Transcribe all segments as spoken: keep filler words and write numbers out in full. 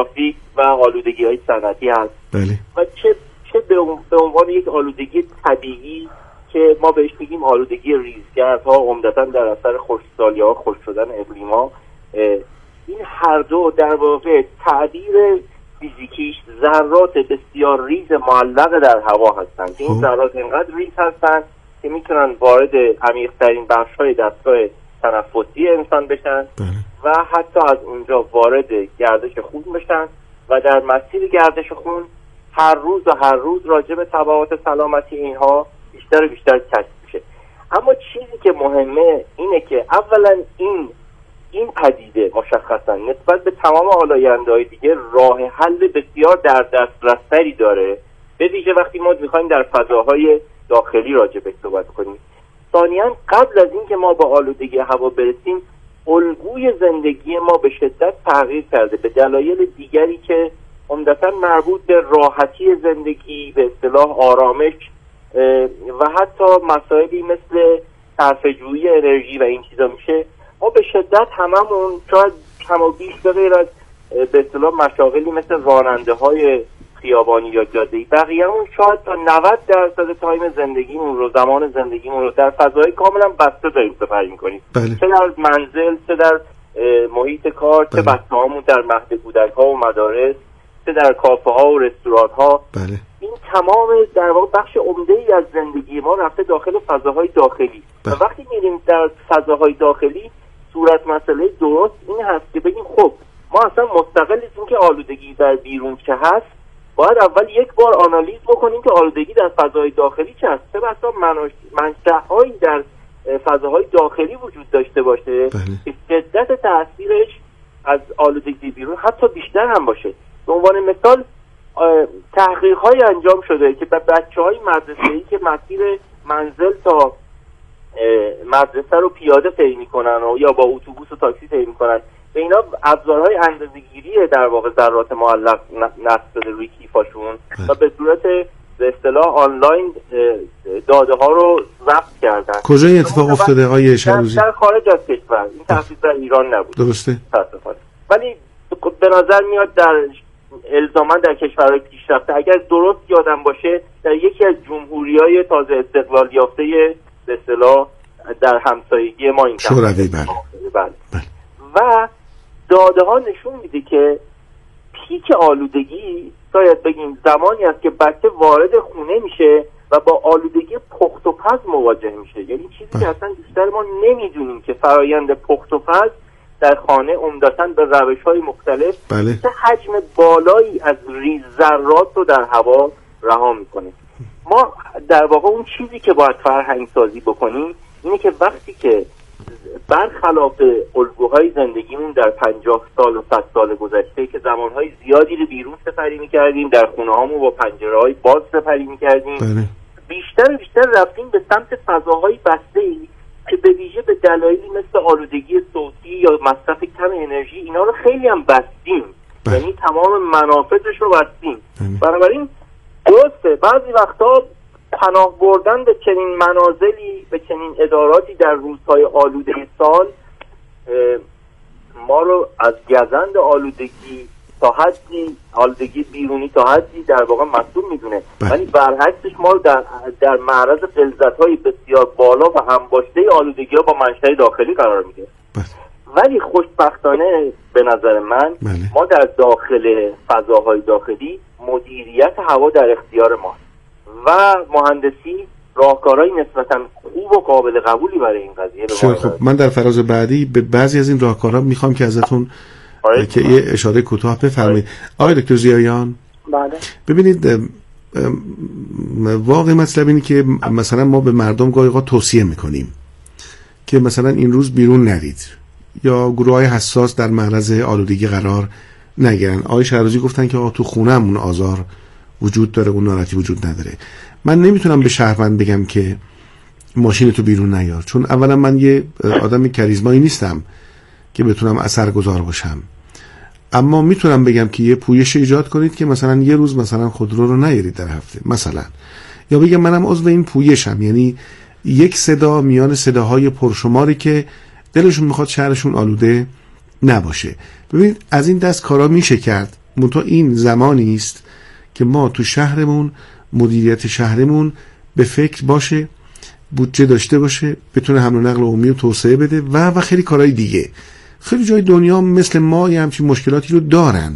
ترافیک و آلودگی‌های صنعتی هست. بله. و چه چه به عنوان یک آلودگی طبیعی که ما بهش میگیم آلودگی ریزگردها، عمدتاً در اثر خشکسالی‌ها، خشک شدن اقلیما. این هر دو در واقع تعبیر فیزیکیش ذرات بسیار ریز معلق در هوا هستند. این ذرات اینقدر ریز هستند که میتونن وارد عمیق‌ترین بخش‌های دستگاه تنفسی انسان بشن و حتی از اونجا وارد گردش خون بشن و در مسیر گردش خون هر روز و هر روز راجع به تبعات سلامتی اینها بیشتر و بیشتر کشف میشه. اما چیزی که مهمه اینه که اولا این این پدیده مشخصا نسبت به تمام آلاینده‌های دیگه راه حل بسیار در دسترس‌تری داره، به ویژه وقتی ما می‌خوایم در فضاهای داخلی راجع به صحبت کنیم. ثانیاً قبل از اینکه ما با آلودگی هوا برسیم، الگوی زندگی ما به شدت تغییر کرده به دلایل دیگری که عمدتاً مربوط به راحتی زندگی، به اصطلاح آرامش و حتی مسائلی مثل صرفه‌جویی انرژی و این چیزا میشه. ما به شدت هممون شاید کم و بیش به غیر از به اصطلاح مشاغلی مثل راننده های خیابانی یا جاده‌ای، بقیه‌مون شاید تا نود درصد تایم زندگیمون رو، زمان زندگیمون رو در فضای کاملا بسته داریم سپری می‌کنیم. بله. چه در منزل، چه در محیط کار، چه بله. بچه‌هامون در مهد کودک‌ها و مدارس، چه در کافه‌ها و رستوران‌ها. بله. این تمام در واقع بخش عمده‌ای از زندگی ما رفته داخل فضاهای داخلی. بله. و وقتی می‌ریم در فضاهای داخلی، صورت مسئله درست این هست که بگیم خب ما اصلا مستقل از این که آلودگی در بیرون چه هست، باید اول یک بار آنالیز بکنیم که آلودگی در فضای داخلی چه هست، چه بسا منشأهایی در فضاهای داخلی وجود داشته باشه که شدت تاثیرش از آلودگی بیرون حتی بیشتر هم باشه. به عنوان مثال تحقیق‌های انجام شده که به بچه‌های مدرسه‌ای که مسیر منزل تا مدرسه رو پیاده طی می‌کنن و یا با اتوبوس و تاکسی طی می‌کنن، به اینا ابزارهای اندازه‌گیری در واقع ذرات معلق نصب شده روی کیفاشون و به صورت به اصطلاح آنلاین داده ها رو ضبط کردن. کجا این اتفاق افتاده آقای شهروزی؟ در خارج از کشور. این تحقیق در ایران نبود. درسته. متأسفانه. ولی به نظر میاد در الزاما در کشورهای پیشرفته، اگر درست یادم باشه، در یکی از جمهوری‌های تازه استقلال یافته به اصطلاح در همسایگی ما این شوروی بله. بله. بله. و داده ها نشون میده که پیک آلودگی شاید بگیم زمانی است که بچه وارد خونه میشه و با آلودگی پخت و پز مواجه میشه. یعنی چیزی که اصلا بیشتر ما نمیدونیم که فرایند پخت و پز در خانه عمدتاً به روش‌های مختلف بله. چه حجم بالایی از ریز ذرات رو در هوا رها میکنه. ما در واقع اون چیزی که باید فرهنگ سازی بکنیم اینه که وقتی که برخلاف الگوهای زندگیمون در پنجاه سال و صد سال گذشته که زمانهای زیادی رو بیرون سپری میکردیم، در خونه هامون با پنجره‌های باز سپری میکردیم، بله. بیشتر و بیشتر رفتیم به سمت فضاهای بسته‌ای که به ویژه به دلایلی مثل آلودگی صوتی یا مصرف کم انرژی اینا رو خیلی هم بستیم. بله. یعنی تمام منافذش رو بستیم. بله. بنابراین درسته بعضی وقتا پناه بردن به چنین منازلی، به چنین اداراتی در روزهای آلوده سال ما رو از گزند آلودگی تا حدی، آلودگی بیرونی تا حدی در واقع مسئول میدونه، ولی برعکسش ما رو در, در معرض غلظت‌های بسیار بالا و انباشته آلودگی ها با منشأ داخلی قرار میده. ولی خوشبختانه به نظر من بله. ما در داخل فضاهای داخلی مدیریت هوا در اختیار ماست و مهندسی راهکارهای نسبتاً خوب و قابل قبولی برای این قضیه به ما. خب من در فراز بعدی به بعضی از این راهکارها میخوام که ازتون آره. که یه اشاره کوتاه بفرمایید. آقای دکتر ضیاییان بله. ببینید واقع مطلب اینه که مثلا ما به مردم گاهی اوقات توصیه میکنیم که مثلا این روز بیرون نرید یا گروه‌های حساس در معرض آلودگی قرار نگیرن. آقای شهروزی گفتن که آقا تو خونه‌مون آزار وجود داره، اون ناراحتی وجود نداره. من نمیتونم به شهروند بگم که ماشین تو بیرون نیار، چون اولا من یه آدم کریزمایی نیستم که بتونم اثرگذار باشم، اما میتونم بگم که یه پویش ایجاد کنید که مثلا یه روز مثلا خودرو رو نیارید در هفته مثلا، یا بگم منم عضو این پویشم، یعنی یک صدا میان صداهای پرشماری که دلشون میخواد شهرشون آلوده نباشه. ببینید از این دست کارا میشه کرد منتها این زمانی است که ما تو شهرمون، مدیریت شهرمون به فکر باشه، بودجه داشته باشه، بتونه حمل و نقل عمومی رو توسعه بده و و خیلی کارهای دیگه. خیلی جای دنیا مثل ما یه همچین مشکلاتی رو دارن.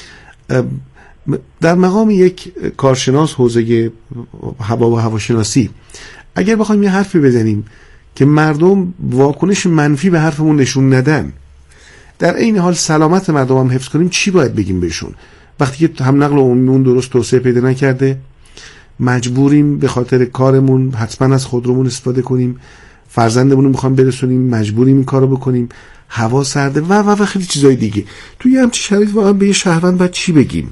در مقام یک کارشناس حوزه هوا و هواشناسی اگر بخوایم یه حرفی بزنیم که مردم واکنش منفی به حرفمون نشون ندن، در این حال سلامت مردم هم حفظ کنیم، چی باید بگیم بهشون؟ وقتی که هم نقل عمومیمون درست توسعه پیدا نکرده، مجبوریم به خاطر کارمون حتما از خودرومون استفاده کنیم، فرزندمون رو میخوام برسونیم، مجبوریم این کارو بکنیم، هوا سرده و و و خیلی چیزای دیگه. توی همچین شرایط واقعا به یه شهروند باید چی بگیم؟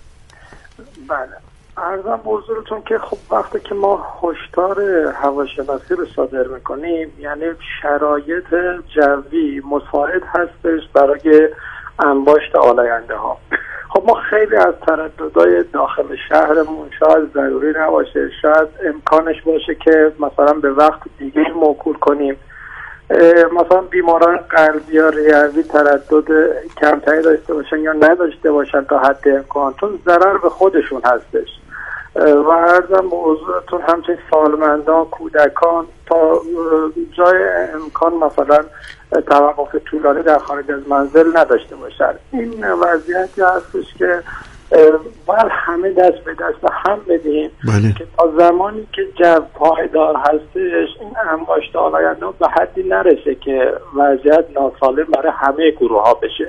بله، عرضم به حضورتون که خب وقتی که ما هشدار هواشناسی رو صادر میکنیم، یعنی شرایط جوی مساعد هستش برای انباشت آلاینده ها. خب ما خیلی از ترددهای داخل شهرمون شاید ضروری نباشه، شاید امکانش باشه که مثلا به وقت دیگه موکول کنیم. مثلا بیماران قلبی یا ریوی تردد کمتری داشته باشن یا نداشته باشن تا حد امکان، چون ضرر به خودشون هستش. و عرضم به حضورتون همچنین سالمندان، کودکان تا جای امکان مثلا توقف طولانی در خارج از منزل نداشته باشن. این وضعیتی هستش که باید همه دست به دست هم بدیم بله. که تا زمانی که جو پایدار هستش این انباشت آلاینده به حدی نرسه که وضعیت ناسالم برای همه گروه ها بشه.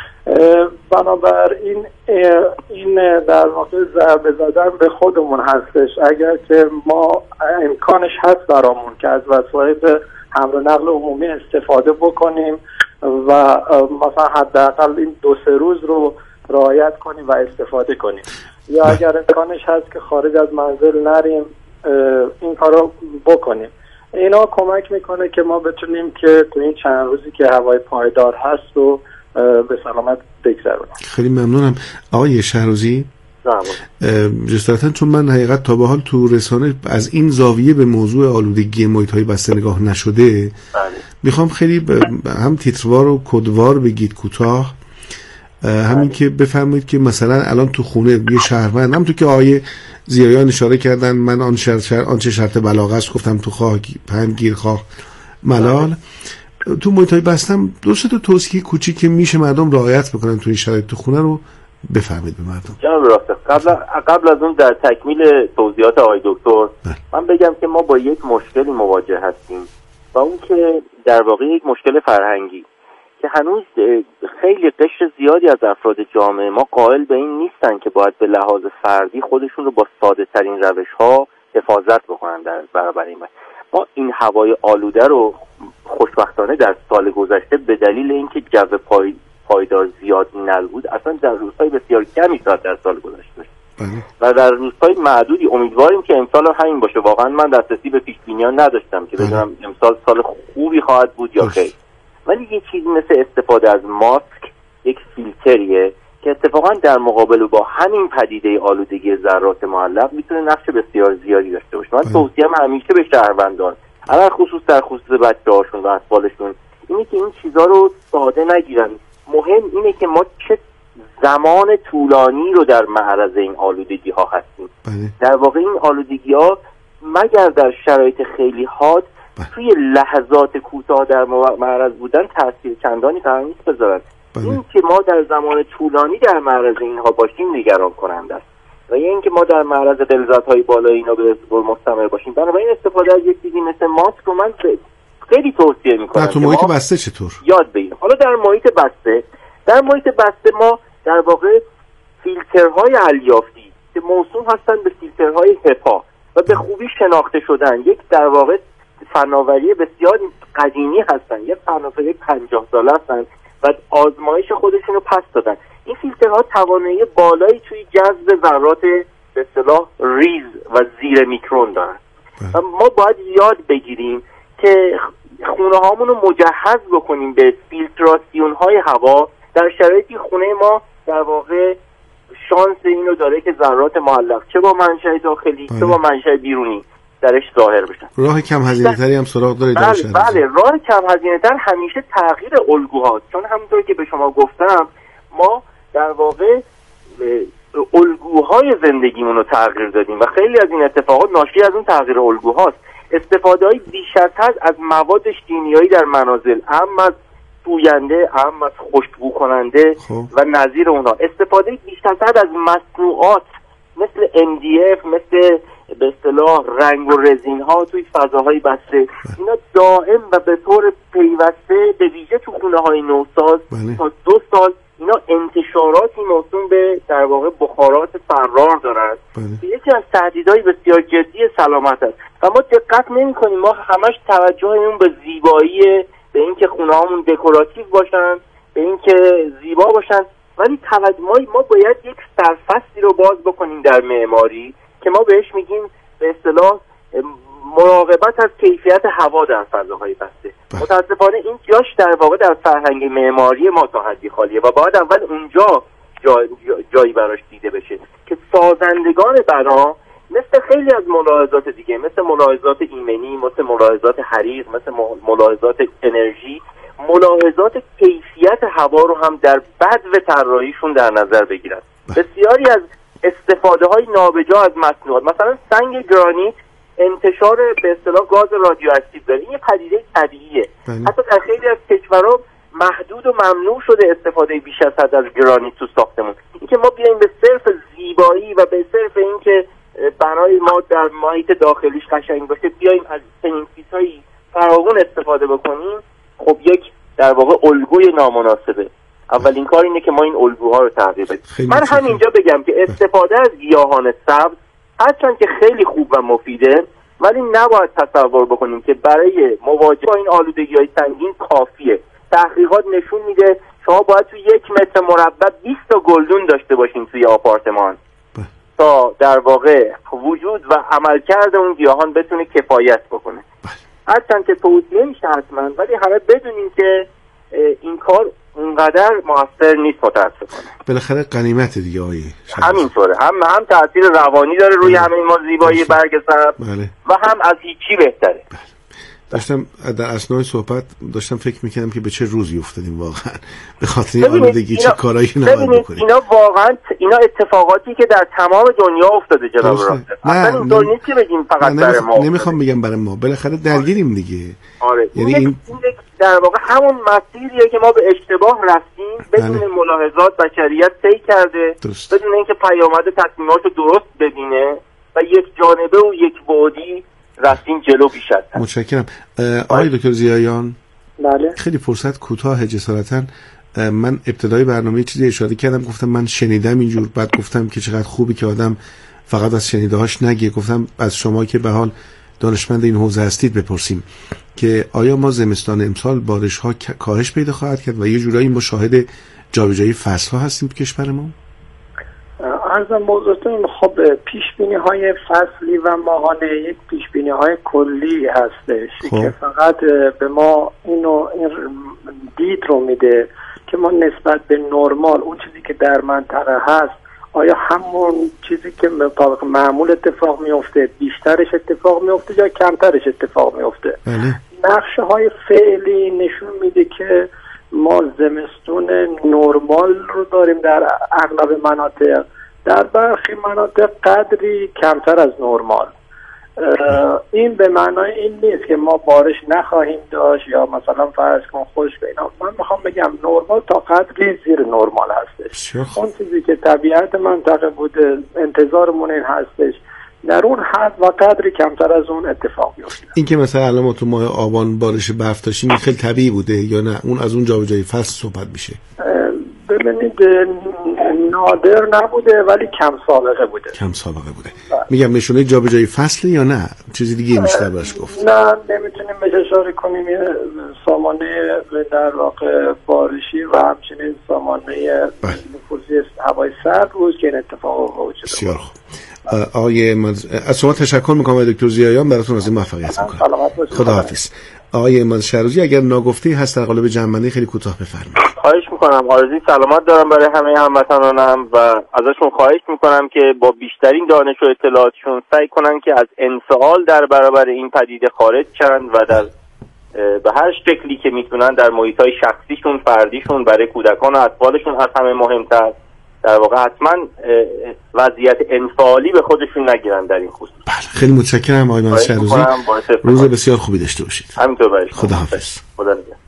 بنابراین این در واقع ضربه زدن به خودمون هستش. اگر که ما امکانش هست برامون که از وسایل حمل و نقل عمومی استفاده بکنیم و مثلا حداقل این دو سه روز رو رعایت کنیم و استفاده کنیم، یا اگر امکانش هست که خارج از منزل نریم این کارو بکنیم. اینا کمک میکنه که ما بتونیم که تو این چند روزی که هوای پایدار هست و به سلامت بگذرونیم. خیلی ممنونم آقای شهروزی. جسارتا چون من حقیقت تا به حال تو رسانه از این زاویه به موضوع آلودگی محیط‌های بسته نگاه نشده، میخوام خیلی ب... هم تیتروار و کدوار بگید کوتاه، همین که بفرمایید که مثلا الان تو خونه یه شهروند، هم تو که آقای زیایان اشاره کردن، من آن شرط شر... آنچه شرط بلاغه است گفتم تو خواه پهن گیر خواه ملال، تو محیط‌های بستم درسته تو توصیه کوچیک که میشه مردم رعایت بکنن تو این شرایط تو خونه رو بفرمایید به مردم. جناب راسته، قبل قبل از اون در تکمیل توضیحات آقای دکتر من بگم که ما با یک مشکلی مواجه هستیم و اون که در واقع یک مشکل فرهنگی که هنوز خیلی قشر زیادی از افراد جامعه ما قائل به این نیستن که باید به لحاظ فردی خودشون رو با ساده ترین روش ها حفاظت بکنن در برابر این. ما این هوای آلوده رو خوشبختانه در سال گذشته به دلیل اینکه جو پای پایدار زیاد نبود اصلا در روزهای بسیار کمی ساعت در سال گذشته و در روزهای معدودی امیدواریم که امسال همین باشه. واقعا من دسترسی به پیش بینی‌ها نداشتم که بدونم امسال سال خوبی خواهد بود یا خیر، ولی یه چیزی مثل استفاده از ماسک یک فیلتریه که اتفاقا در مقابل با همین پدیده آلودگی ذرات معلق میتونه نقش بسیار زیادی داشته باشه. من توصیه‌ام همیشه به شهروندان، علل خصوص در خصوص بچه‌هاشون و اطفالشون، اینه که این چیزا رو ساده نگیرن. مهم اینه که ما چه زمان طولانی رو در معرض این آلودگی ها هستیم. بله. در واقع این آلودگی ها مگر در شرایط خیلی حاد بله. توی لحظات کوتاه در معرض بودن تاثیر چندانی قرار نیست بذارن. بله. این که ما در زمان طولانی در معرض اینها باشیم نگران کننده است و یا اینکه ما در معرض غلظت های بالای اینا به مستمر باشیم. بنابراین استفاده از یک چیزی مثل ماسک رو من خیلی توصیه میکنم. تو محیط بسته چطور؟ یاد بگیریم. حالا در محیط بسته در محیط بسته ما در واقع فیلترهای الیافتی که موسوم هستن به فیلترهای هپا و به خوبی شناخته شدن، یک در واقع فناوری بسیار قدیمی هستن، یک فناوری پنجاه ساله هستن و آزمایش خودشون رو پس دادن. این فیلترها توانایی بالایی توی جذب ذرات به اصطلاح ریز و زیر میکرون دارن و ما باید یاد بگیریم که خونه هامون رو مجهز بکنیم به فیلتراسیون های هوا در شرایطی خونه ما در واقع شانس اینو داره که ذرات معلق چه با منشأ داخلی چه با منشأ بیرونی درش ظاهر بشن. راه کم هزینه تری هم سراغ داره در شهر. بله راه کم هزینه تر همیشه تغییر الگوهاست، چون همونطور که به شما گفتم ما در واقع الگوهای زندگیمون رو تغییر دادیم و خیلی از این اتفاقات ناشی از اون تغییر الگوهاست. استفاده های بیش از حد از مواد شیمیایی در منازل، هم از بوینده، هم از خوشبو کننده خب. و نظیر اونها، استفاده بیش از حد از مصنوعات مثل ام دی اف، مثل به اصطلاح رنگ و رزین ها توی فضاهای بسته، اینا دائم و به طور پیوسته به ویژه تو خونه های نوساز تا دو سال اینا انتشاراتی موسوم به در واقع بخارات فرار دارند که یکی از تهدیدهای بسیار جدی سلامت است و ما دقت نمی کنیم. ما همش توجهمون به زیبایی، به اینکه خونه هامون دکوراتیو باشن، به اینکه زیبا باشن، ولی توجه ما, ما باید یک سرفصلی رو باز بکنیم در معماری که ما بهش میگیم به اصطلاح مراقبت از کیفیت هوا در فضاهای بسته. متاسفانه این جاش در واقع در فرهنگ معماری ما تا حدی خالیه و باید اول اونجا جای جایی براش دیده بشه که سازندگان بنا مثل خیلی از ملاحظات دیگه، مثل ملاحظات ایمنی، مثل ملاحظات حریق، مثل ملاحظات انرژی، ملاحظات کیفیت هوا رو هم در بدو طراحیشون در نظر بگیرن. بسیاری از استفاده های نابجا از مصنوعات، مثلا سنگ گرانیت انتشار به اصطلاح گاز رادیواکتیو داره، این یه پدیده طبیعیه. حتی در خیلی از کشورها محدود و ممنوع شده استفاده بیش از حد از گرانیت تو ساختمون. اینکه ما بیایم به صرف زیبایی و به صرف اینکه بنای ما در محیط داخلیش قشنگ باشه بیایم از چنین چیزهایی فراوان استفاده بکنیم، خب یک در واقع الگوی نامناسبه. اولین کار اینه که ما این الگوها رو تغییر بدیم. من همینجا بگم که استفاده از گیاهان سبز هرچند که خیلی خوب و مفیده، ولی نباید تصور بکنیم که برای مواجهه با این آلودگی‌های سنگین کافیه. تحقیقات نشون میده شما باید توی یک متر مربع بیست تا گلدون داشته باشین توی آپارتمان تا در واقع وجود و عملکرد اون گیاهان بتونه کفایت بکنه. هرچند که توصیه میشه حتما، ولی همه بدونیم که این کار اونقدر موثر نیست متاسفانه. بالاخره غنیمت دیگه آیه همینطوره، هم هم تاثیر روانی داره روی همه ما زیبایی برگ سبز و هم از هیچی بهتره. بله. داشتم در اثنای صحبت داشتم فکر میکنم که به چه روزی افتادیم واقعا به خاطر این آلودگی، چه کارایی نباید بکنیم. اینا واقعا اینا اتفاقاتی که در تمام دنیا افتاده جناب راسته. اصلا اینطور نیست که بگیم فقط برای ما. نمیخوام بگم برای ما، بالاخره درگیریم دیگه. آره. یعنی این, این در واقع همون مسیریه که ما به اشتباه رفتیم بدون بله. ملاحظات بشریت طی کرده، درست. بدون اینکه پیامد تصمیماتو درست ببینه و یک جانبه و یک بعدی رفتیم جلو بیشتر. متشکرم. آقای دکتر ضیاییان، بله. خیلی فرصت کوتاه جسارتاً من ابتدای برنامه چیزی اشاره کردم، گفتم من شنیدم اینجور، بعد گفتم که چقدر خوبی که آدم فقط از شنیده‌هاش نگه. گفتم از شما که به حال دانشمند این حوزه هستید بپرسیم که آیا ما زمستان امسال بارش‌ها کاهش پیدا خواهد کرد و یه جورایی ما شاهد جابجایی فصل‌ها هستیم تو کشور ما؟ عرضم بزرگتون خب پیش بینی های فصلی و ماهانه یک پیش بینی های کلی هستش خب. که فقط به ما اینو این دید رو میده که ما نسبت به نرمال اون چیزی که در منطقه هست آیا همون چیزی که مطابق معمول اتفاق میفته بیشترش اتفاق میفته یا کمترش اتفاق میفته. نقشه های فعلی نشون میده که ما زمستون نرمال رو داریم در اغلب مناطق، در برخی مناطق قدری کمتر از نرمال. این به معنای این نیست که ما بارش نخواهیم داشت یا مثلا فرض کن خشک اینا. من میخوام بگم نرمال تا قدری زیر نرمال هستش. اون چیزی که طبیعت منطقه بوده انتظارمون این هستش در اون حد و قدری کمتر از اون اتفاق میفته. این که مثلا الان ما تو ماه آبان بارش برف داشتیم خیلی طبیعی بوده یا نه اون از اون جابجایی فصل صحبت میشه؟ ببینید نادر نبوده ولی کم سابقه بوده. کم سابقه بوده. میگم نشونه جابجایی فصل یا نه چیزی دیگه میشه باش گفت؟ نه نمیتونیم بهش اشاره کنیم. سامانه در واقع بارشی و همچنین سامانه نفوذی هوای سرد بود که این اتفاق وجود داشت. بسیار خوب. آقای مز... از شما تشکر میکنم آقای دکتر ضیاییان، براتون از این موفقیت میکنم. خداحافظ. آقای مز شروزی اگر ناگفته هست در قالب جمعنی خیلی کوتاه بفرمایید. خواهش میکنم. آرزوی سلامت دارم برای همه هموطنانم و ازشون خواهش میکنم که با بیشترین دانش و اطلاعاتشون سعی کنن که از انفعال در برابر این پدیده خارج شن و در به هر شکلی که میتونن در محیط‌های شخصیشون، فردیشون، برای کودکان و اطفالشون از همه مهمتر در واقع حتما وضعیت انفعالی به خودشون نگیرن در این خصوص. بله خیلی متشکرم آقای مهندس شهروزی، روز بسیار خوبی داشته باشید. همینطور برای شما. خداحافظ. خدا نگهدار.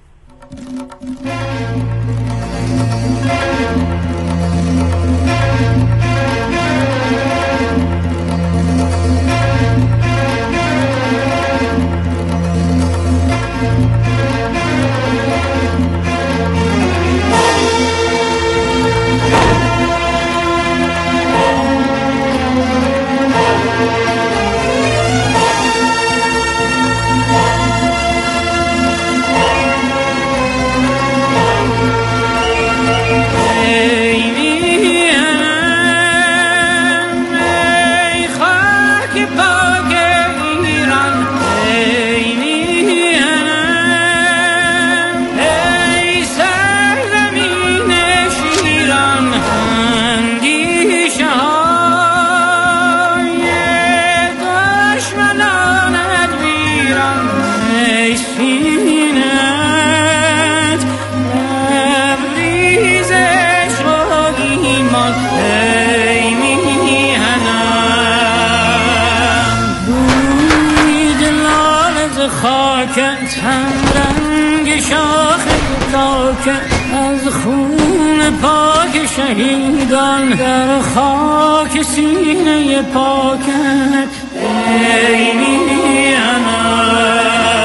از خون پاک شهیدان در خاک سینه پاکت ای میهنم.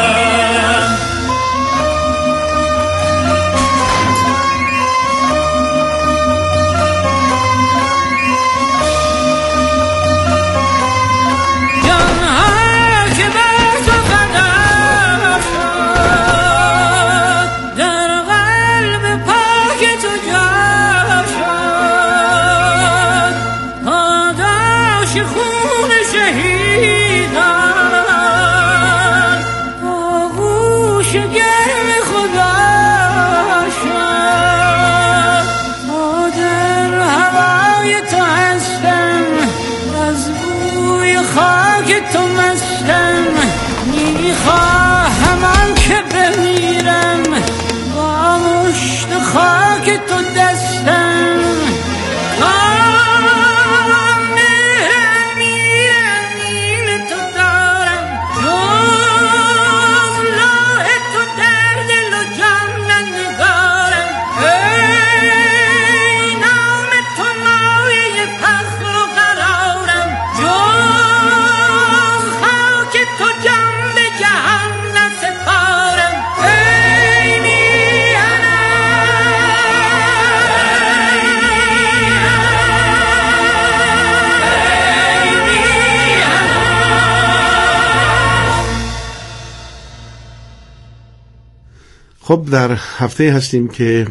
خب در هفته هستیم که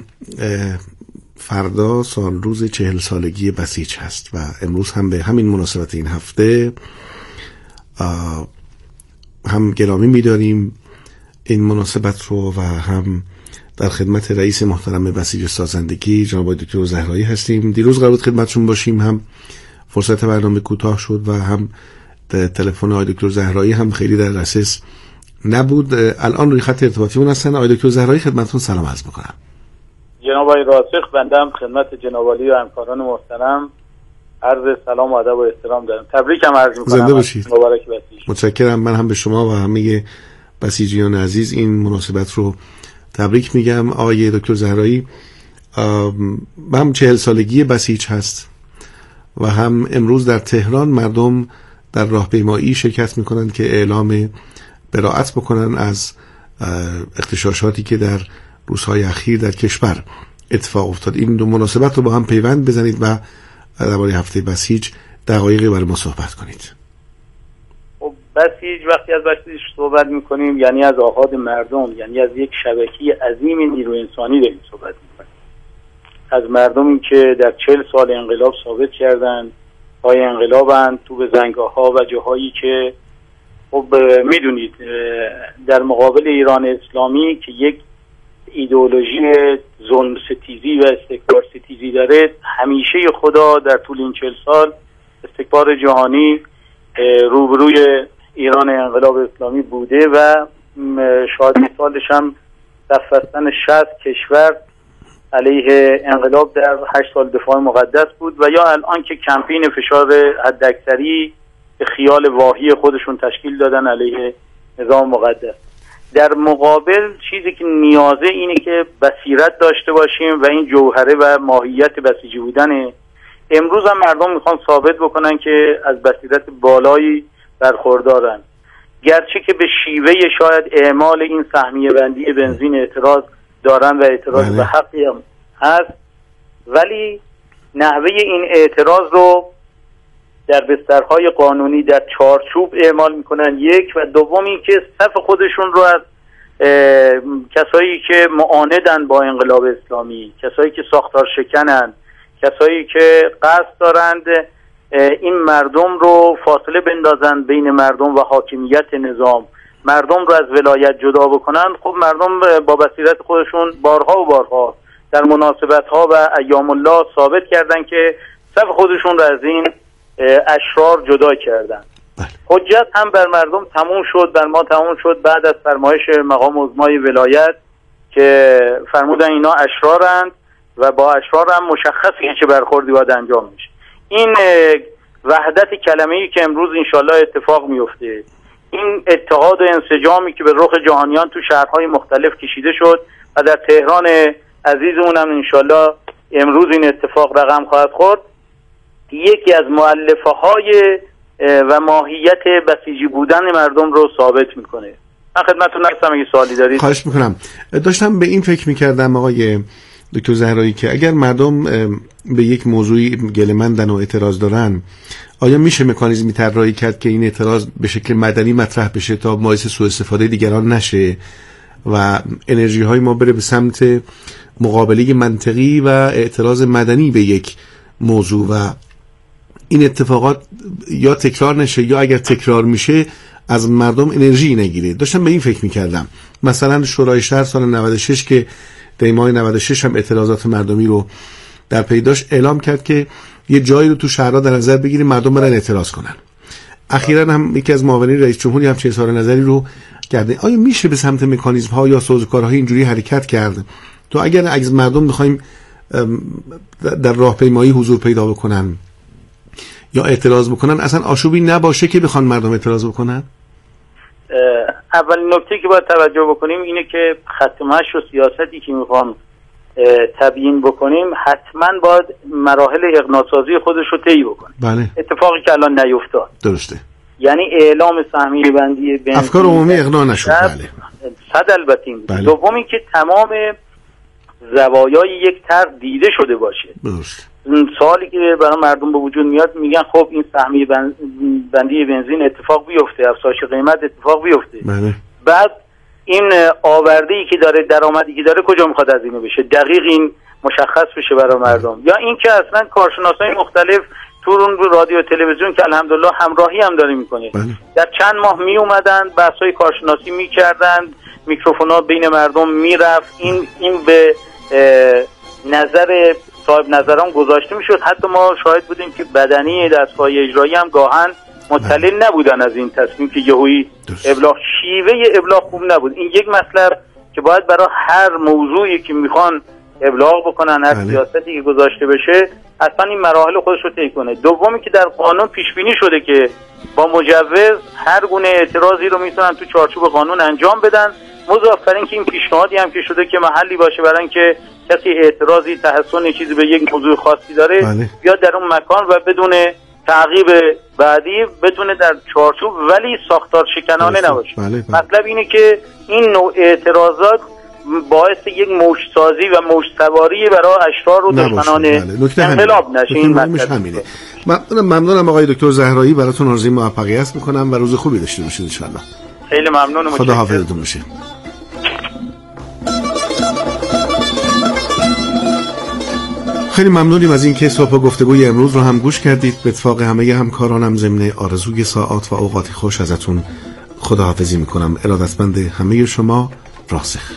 فردا سال روز چهل سالگی بسیج هست و امروز هم به همین مناسبت این هفته هم گرامی می‌داریم این مناسبت رو و هم در خدمت رئیس محترم بسیج سازندگی جناب دکتر زهرایی هستیم. دیروز قرار بود خدمتشون باشیم، هم فرصت برنامه کوتاه شد و هم تلفن آقای دکتر زهرایی هم خیلی در دسترس نبود. الان روی خط ارتباطیمون هستن. آقای دکتر زهرایی خدمتتون سلام عرض می‌کنم. جناب آقای راسخ، بنده هم خدمت جناب عالی و همکاران محترم عرض سلام و ادب و احترام دارم. تبریک هم عرض می‌کنم. زنده باشید. مبارک بسیج. متشکرم. من هم به شما و همه بسیجیان عزیز این مناسبت رو تبریک میگم. آقای دکتر زهرایی، هم چهل سالگی بسیج هست و هم امروز در تهران مردم در راهپیمایی شرکت میکنن که اعلام براءت بکنن از اغتشاشاتی که در روزهای اخیر در کشور اتفاق افتاد. این دو مناسبت رو با هم پیوند بزنید و درباره هفته بسیج دقایقی برای ما صحبت کنید. خب بسیج، وقتی از بسیج صحبت میکنیم یعنی از آحاد مردم، یعنی از یک شبکه عظیم نیروی انسانی داریم صحبت میکنیم، از مردمی که در چهل سال انقلاب ثابت کردن پای انقلابن تو به زنگاه ها و جاهایی که خب میدونید در مقابل ایران اسلامی که یک ایدئولوژی ظلم ستیزی و استکبار ستیزی داره، همیشه خدا در طول این چهل سال استکبار جهانی روبروی ایران انقلاب اسلامی بوده و شاید مثالش هم دفستن شصت کشور علیه انقلاب در هشت سال دفاع مقدس بود و یا الان که کمپین فشار حداکثری به خیال واهی خودشون تشکیل دادن علیه نظام مقدس. در مقابل چیزی که نیازه اینه که بصیرت داشته باشیم و این جوهره و ماهیت بسیجی بودنه. امروز هم مردم میخوان ثابت بکنن که از بصیرت بالایی برخوردارن، گرچه که به شیوه شاید اعمال این سهمیه بندی بنزین اعتراض دارن و اعتراض بله. به حقی هم هست، ولی نحوه این اعتراض رو در بسترهای قانونی در چارچوب اعمال میکنن، یک، و دوم این که صف خودشون رو از کسایی که معاندن با انقلاب اسلامی، کسایی که ساختار شکنن، کسایی که قصد دارند این مردم رو فاصله بندازن بین مردم و حاکمیت نظام، مردم رو از ولایت جدا بکنن. خب مردم با بصیرت خودشون بارها و بارها در مناسبت‌ها و ایام الله ثابت کردن که صف خودشون رو از این اشرار جدا کردن. حجت هم بر مردم تموم شد، بر ما تموم شد بعد از فرمایش مقام عظمای ولایت که فرمودن اینا اشرارند و با اشرار هم مشخصه چه برخوردی باید انجام میشه. این وحدت کلمه‌ای که امروز انشالله اتفاق میفته، این اتحاد و انسجامی که به رخ جهانیان تو شهرهای مختلف کشیده شد و در تهران عزیزمون هم انشالله امروز این اتفاق رقم خواهد خورد، یکی از مؤلفه های و ماهیت بسیجی بودن مردم رو ثابت میکنه. من خدمتتون هستم اگه سوالی دارید. خواهش میکنم. داشتم به این فکر میکردم آقای دکتر زهرایی که اگر مردم به یک موضوعی گله‌مندن و اعتراض دارن، آیا میشه مکانیزمی طراحی کرد که این اعتراض به شکل مدنی مطرح بشه تا باعث سوء استفاده دیگران نشه و انرژی های ما بره به سمت مقابله منطقی و اعتراض مدنی به یک موضوع و این اتفاقات یا تکرار نشه یا اگر تکرار میشه از مردم انرژی نگیره؟ داشتم به این فکر میکردم. مثلا شورای شهر سال نود و شش که در ماه نود و شش هم اعتراضات مردمی رو در پی داشت، اعلام کرد که یه جایی رو تو شهرها در نظر بگیریم مردم برن اعتراض کنن. اخیراً هم یکی از معاونین رئیس جمهوری هم چه اظهار نظری رو کرده. آیا میشه به سمت مکانیزم ها یا سازوکارهای اینجوری حرکت کرد تو اگر از مردم بخوایم در راهپیمایی حضور پیدا بکنن یا اعتراض بکنن اصلا آشوبی نباشه که بخوان مردم اعتراض بکنن؟ اولین نکته که باید توجه بکنیم اینه که خط مشی و سیاستی که میخوام تبیین بکنیم حتما باید مراحل اقناع‌سازی خودش رو طی بکنه. بله. اتفاقی که الان نیفتاد. درسته. یعنی اعلام سهمیه بندی بنزین افکار عمومی اقناع نشد. بله. صد البته این. بله. دوم این که تمام زوایای یک طرح دیده شده باشه. درست. سوالی که برای مردم به وجود میاد میگن خب این سهمیه بندی بنزین اتفاق بیفته، افزایش قیمت اتفاق بیفته. بله. بعد این آورده‌ای که داره، درآمدی که داره کجا میخواد هزینه بشه؟ دقیق این مشخص بشه برای مردم. یا این که اصلا کارشناسای مختلف تو رادیو و تلویزیون که الحمدلله همراهی هم داره میکنه، بله. در چند ماه می اومدن بحث‌های کارشناسی میکردن، میکروفونا بین مردم میرفت، این این به نظر صاحب نظران گذاشته میشد. حتی ما شاهد بودیم که بدنی دستگاه اجرایی هم گاهن مطلع نبودن از این تصمیم که یهویی ابلاغ، شیوه ابلاغ خوب نبود. این یک مطلب که باید برای هر موضوعی که میخوان ابلاغ بکنن، هر سیاستی که گذاشته بشه اصلا این مراحل خودش رو طی کنه. دومی که در قانون پیش بینی شده که با مجوز هر گونه اعتراضی رو میتونن تو چارچوب قانون انجام بدن، مضاف بر این که این پیشنهادی هم که شده که محلی باشه برای اینکه کسی اعتراضی، تحسن چیزی به یک موضوع خاصی داره بله. بیاد در اون مکان و بدون تعقیب بعدی بتونه در چارچوب ولی ساختار شکنانه نباشه. بله بله. مطلب اینه که این نوع اعتراضات باعث یک موج‌سازی و موج‌سواری برای اشرار و دشمنان بله. انقلاب نشه. این مطلب همینه. ممنونم آقای دکتر زهرایی، براتون آرزوی موفقیت میکنم و روز خوبی داشته باشید ان شاء الله. خیلی ممنونم. خدا حافظتون باشه. خیلی ممنونیم از اینکه صبح گفتگوی امروز رو هم گوش کردید. به اتفاق همه همکارانم ضمن آرزوی ساعات و اوقات خوش ازتون خداحافظی میکنم. ارادتمند همه شما، راسخ.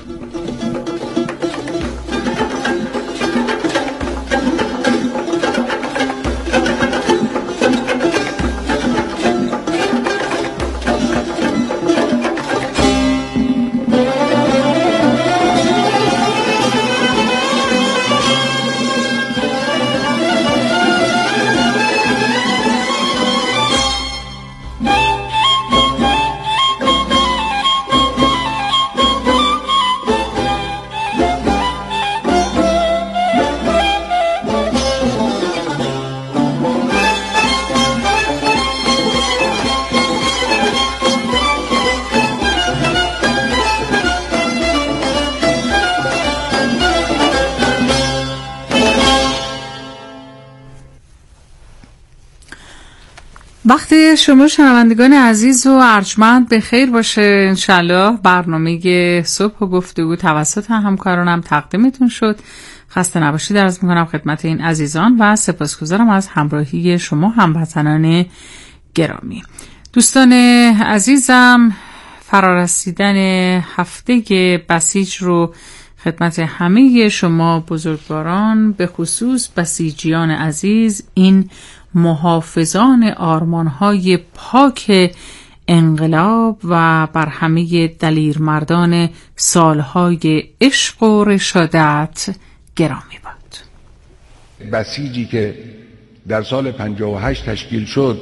وقت شما شنوندگان عزیز و ارجمند به خیر باشه. انشالله برنامه صبح و گفتگو توسط همکارانم تقدیمتون شد. خسته نباشید عرض میکنم خدمت این عزیزان و سپاسگزارم از همراهی شما هموطنان گرامی. دوستان عزیزم، فرارسیدن هفته بسیج رو خدمت همه شما بزرگواران، به خصوص بسیجیان عزیز، این محافظان آرمانهای پاک انقلاب و بر همه دلیرمردان سالهای عشق و رشادت گرامی باد. بسیجی که در سال پنجاه و هشت تشکیل شد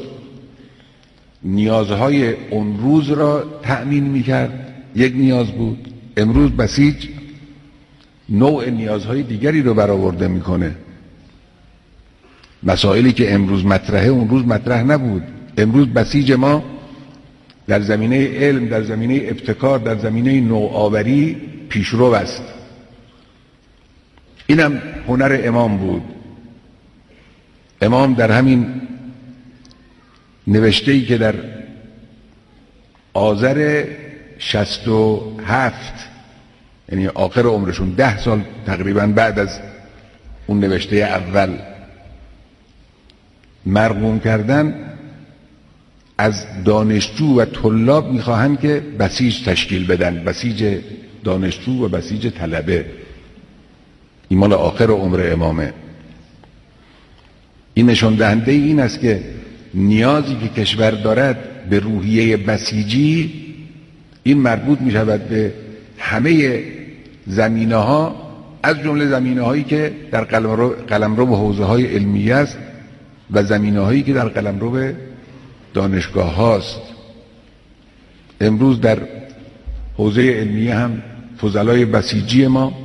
نیازهای اون روز را تأمین می‌کرد، یک نیاز بود. امروز بسیج نوع نیازهای دیگری رو برآورده میکنه. مسائلی که امروز مطرحه اون روز مطرح نبود. امروز بسیج ما در زمینه علم، در زمینه ابتکار، در زمینه نوآوری پیشرو است. اینم هنر امام بود. امام در همین نوشته‌ای که در آذر شصت و هفت، یعنی آخر عمرشون ده سال تقریبا بعد از اون نوشته اول مرقوم کردن، از دانشجو و طلاب میخواهند که بسیج تشکیل بدن، بسیج دانشجو و بسیج طلبه. این مال آخر عمر امامه. این نشان دهنده این است که نیازی که کشور دارد به روحیه بسیجی، این مربوط می شود به همه زمینه ها، از جمله زمینه هایی که در قلمرو قلمرو به حوزه های علمیه است و زمینه هایی که در قلمرو به دانشگاه هاست. امروز در حوزه علمیه هم فضلای بسیجی ما،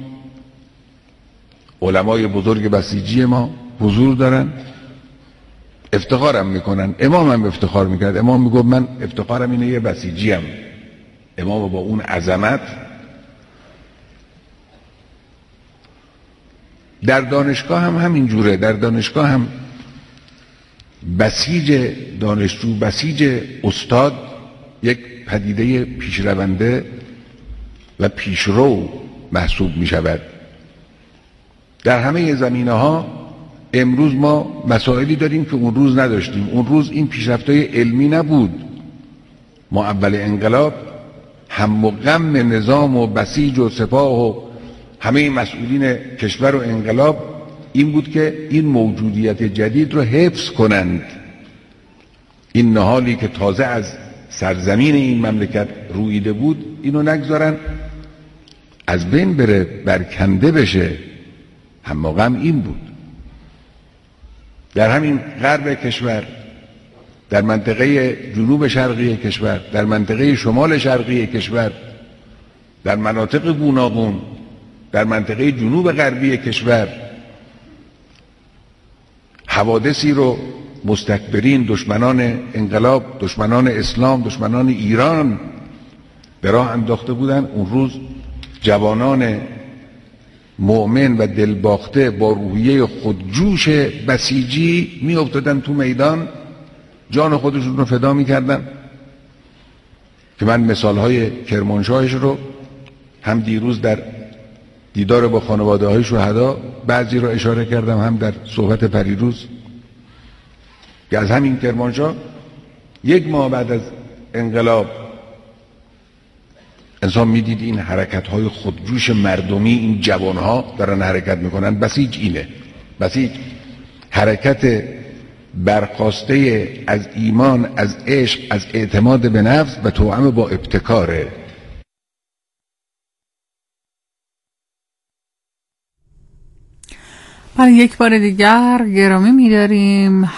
علمای بزرگ بسیجی ما حضور دارن، افتخارم میکنن. امام هم افتخار میکرد. امام میگفت من افتخارم اینه یه بسیجی هم. امام با اون عظمت. در دانشگاه هم همین جوره. در دانشگاه هم بسیج دانشجو، بسیج استاد یک پدیده پیشرونده و پیشرو محسوب می شود. در همه زمینه ها امروز ما مسائلی داریم که اون روز نداشتیم. اون روز این پیشرفت‌های علمی نبود. ما اول انقلاب هم و غم نظام و بسیج و سپاه و همه مسئولین کشور و انقلاب این بود که این موجودیت جدید رو حفظ کنند. این نهالی که تازه از سرزمین این مملکت رویده بود، اینو نگذارن از بین بره، برکنده بشه. هم و غم این بود. در همین غرب کشور، در منطقه جنوب شرقی کشور، در منطقه شمال شرقی کشور، در مناطق گوناگون، در منطقه جنوب غربی کشور، حوادثی رو مستکبرین، دشمنان انقلاب، دشمنان اسلام، دشمنان ایران به راه انداخته بودن. اون روز جوانان مؤمن و دلباخته با روحیه خودجوش بسیجی می افتادن تو میدان، جان خودشون رو فدا می کردن. که من مثالهای کرمانشاهش رو هم دیروز در دیدار با خانواده های شهدا بعضی رو اشاره کردم، هم در صحبت پریروز، که از همین کرمانشاه یک ماه بعد از انقلاب انسان میدید این حرکت های خودجوش مردمی، این جوان ها دارن حرکت میکنن. بسیج اینه. بسیج حرکت برخاسته از ایمان، از عشق، از اعتماد به نفس و توأم با ابتکاره. برای یک بار دیگر گرامی می‌داریم